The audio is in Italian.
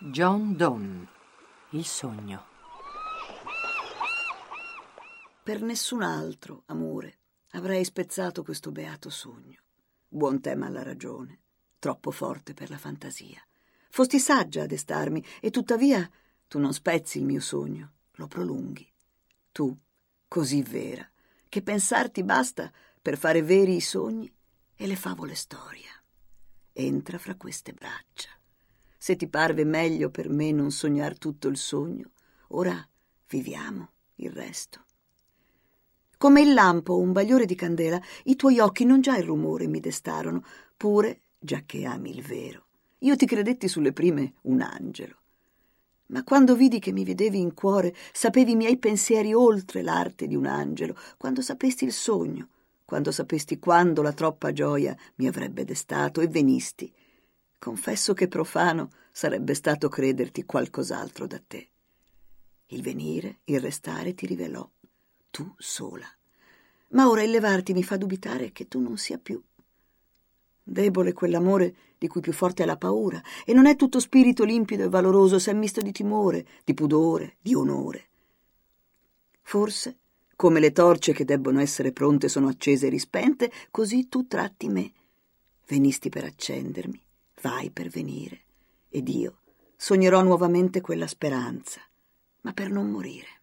John Donne, il sogno. Per nessun altro, amore, avrei spezzato questo beato sogno. Buon tema alla ragione, troppo forte per la fantasia. Fosti saggia a destarmi, e tuttavia tu non spezzi il mio sogno, lo prolunghi. Tu, così vera, che pensarti basta per fare veri i sogni e le favole storia. Entra fra queste braccia. Se ti parve meglio per me non sognar tutto il sogno, ora viviamo il resto. Come il lampo o un bagliore di candela, i tuoi occhi non già il rumore mi destarono, pure, giacché ami il vero, io ti credetti sulle prime un angelo. Ma quando vidi che mi vedevi in cuore, sapevi i miei pensieri oltre l'arte di un angelo, quando sapesti il sogno, quando sapesti quando la troppa gioia mi avrebbe destato e venisti. Confesso che profano sarebbe stato crederti qualcos'altro da te. Il venire, il restare ti rivelò, tu sola. Ma ora il levarti mi fa dubitare che tu non sia più. Debole quell'amore di cui più forte è la paura, e non è tutto spirito limpido e valoroso, se è misto di timore, di pudore, di onore. Forse, come le torce che debbono essere pronte sono accese e rispente, così tu tratti me. Venisti per accendermi, vai per venire, ed io sognerò nuovamente quella speranza, ma per non morire.